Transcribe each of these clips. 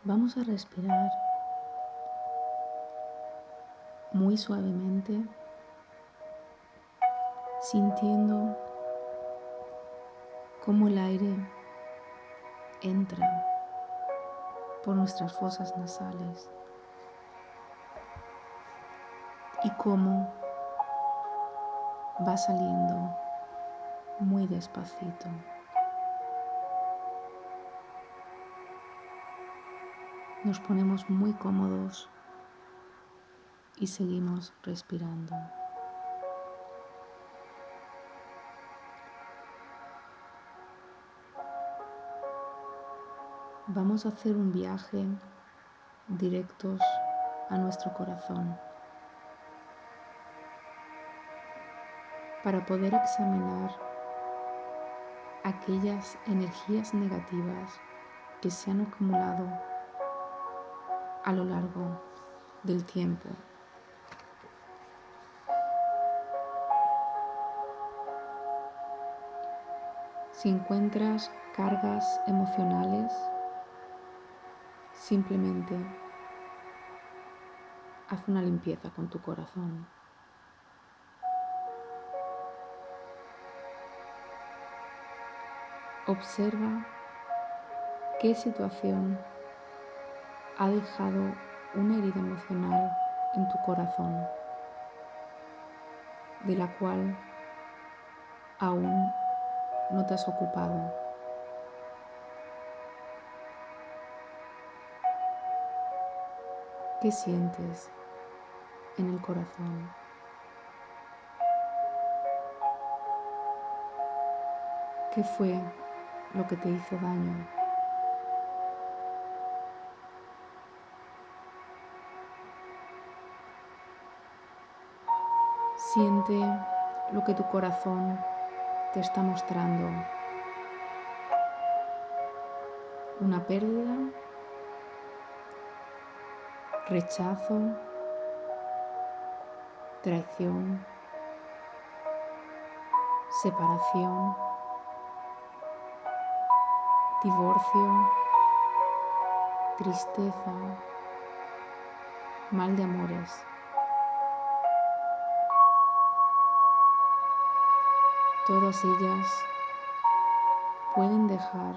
Vamos a respirar muy suavemente, sintiendo cómo el aire entra por nuestras fosas nasales y cómo va saliendo muy despacito. Nos ponemos muy cómodos y seguimos respirando. Vamos a hacer un viaje directos a nuestro corazón para poder examinar aquellas energías negativas que se han acumulado a lo largo del tiempo. Si encuentras cargas emocionales, simplemente haz una limpieza con tu corazón. Observa qué situación ha dejado una herida emocional en tu corazón, de la cual aún no te has ocupado. ¿Qué sientes en el corazón? ¿Qué fue lo que te hizo daño? Siente lo que tu corazón te está mostrando. Una pérdida, rechazo, traición, separación, divorcio, tristeza, mal de amores. Todas ellas pueden dejar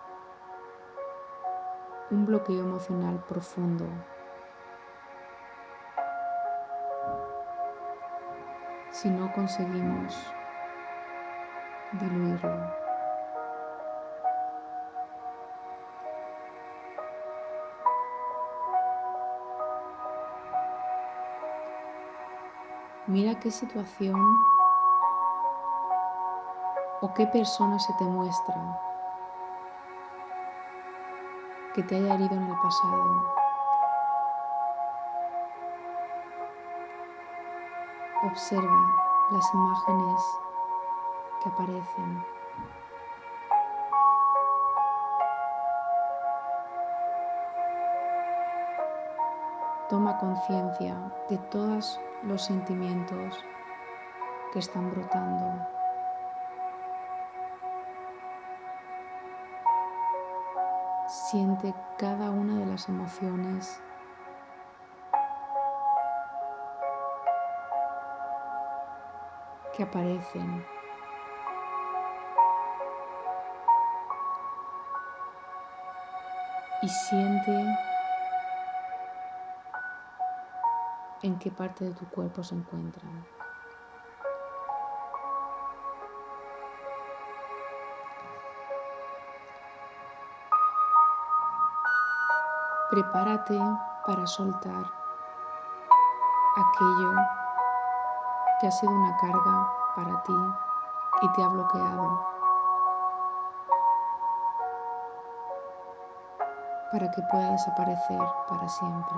un bloqueo emocional profundo si no conseguimos diluirlo. Mira qué situación o qué persona se te muestra que te haya herido en el pasado. Observa las imágenes que aparecen. Toma conciencia de todos los sentimientos que están brotando. Siente cada una de las emociones que aparecen. Y siente en qué parte de tu cuerpo se encuentran. Prepárate para soltar aquello que ha sido una carga para ti y te ha bloqueado, para que pueda desaparecer para siempre.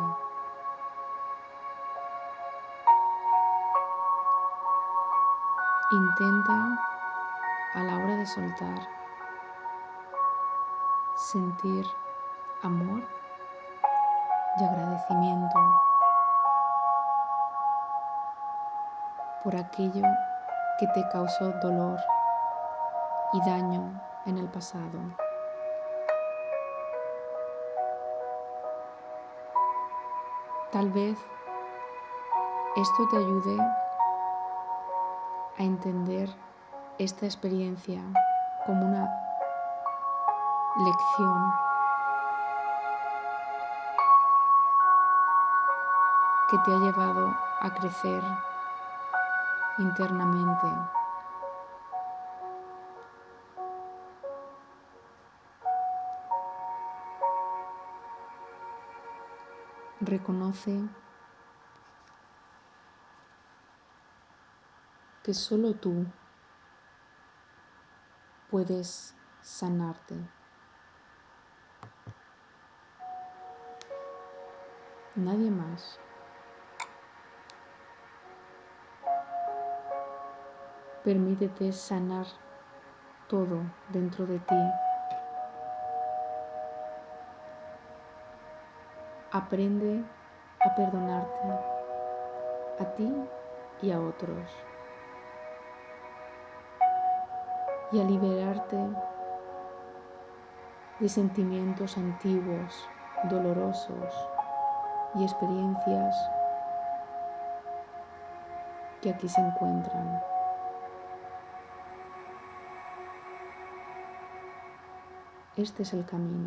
Intenta, a la hora de soltar, sentir amor y agradecimiento por aquello que te causó dolor y daño en el pasado. Tal vez esto te ayude a entender esta experiencia como una lección que te ha llevado a crecer internamente. Reconoce que solo tú puedes sanarte. Nadie más. Permítete sanar todo dentro de ti. Aprende a perdonarte a ti y a otros y a liberarte de sentimientos antiguos, dolorosos y experiencias que aquí se encuentran. Este es el camino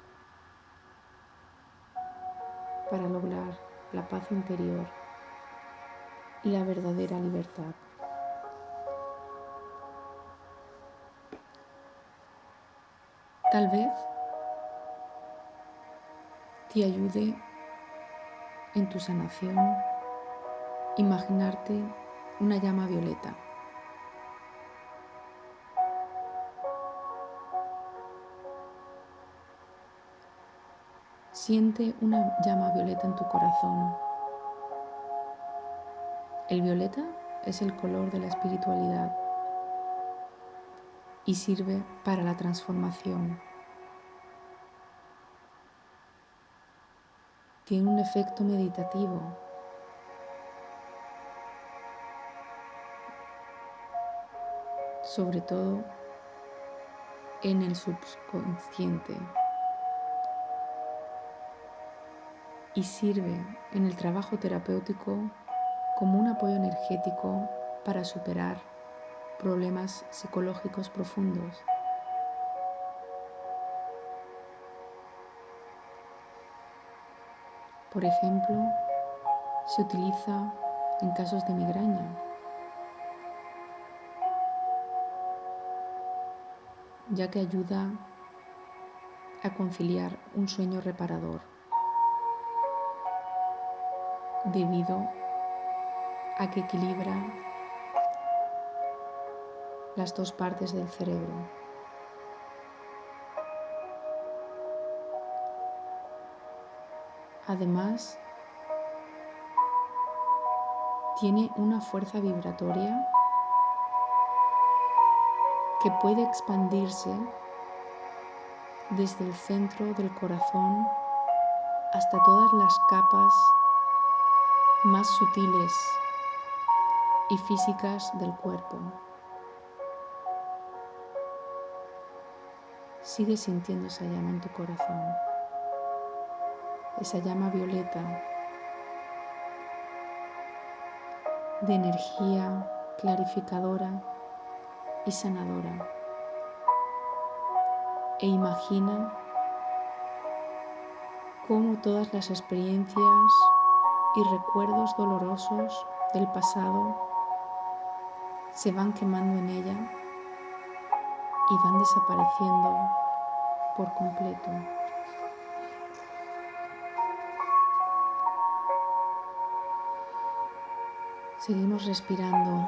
para lograr la paz interior y la verdadera libertad. Tal vez te ayude en tu sanación imaginarte una llama violeta. Siente una llama violeta en tu corazón. El violeta es el color de la espiritualidad y sirve para la transformación. Tiene un efecto meditativo. Sobre todo en el subconsciente, y sirve en el trabajo terapéutico como un apoyo energético para superar problemas psicológicos profundos. Por ejemplo, se utiliza en casos de migraña, ya que ayuda a conciliar un sueño reparador, debido a que equilibra las dos partes del cerebro. Además, tiene una fuerza vibratoria que puede expandirse desde el centro del corazón hasta todas las capas más sutiles y físicas del cuerpo. Sigue sintiendo esa llama en tu corazón, esa llama violeta de energía clarificadora y sanadora. E imagina cómo todas las experiencias y recuerdos dolorosos del pasado se van quemando en ella y van desapareciendo por completo. Seguimos respirando.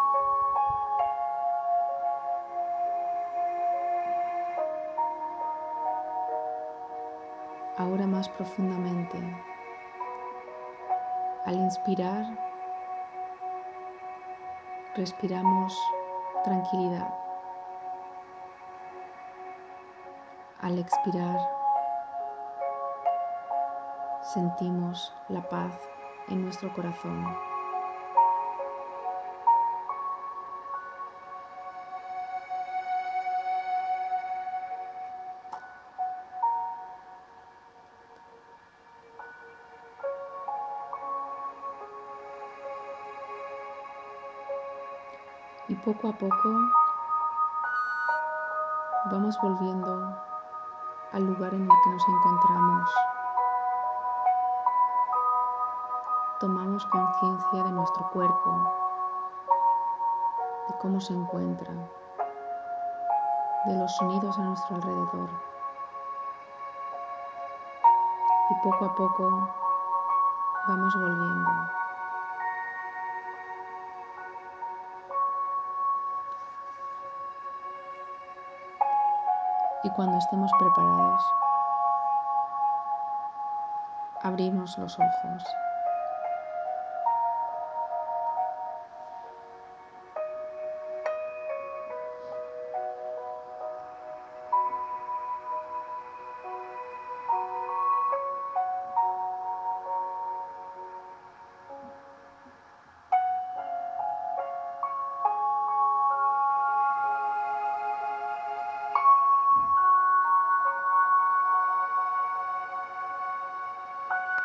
Ahora más profundamente. Al inspirar, respiramos tranquilidad. Al expirar, sentimos la paz en nuestro corazón. Y poco a poco vamos volviendo al lugar en el que nos encontramos. Tomamos conciencia de nuestro cuerpo, de cómo se encuentra, de los sonidos a nuestro alrededor. Y poco a poco vamos volviendo. Y cuando estemos preparados, abrimos los ojos.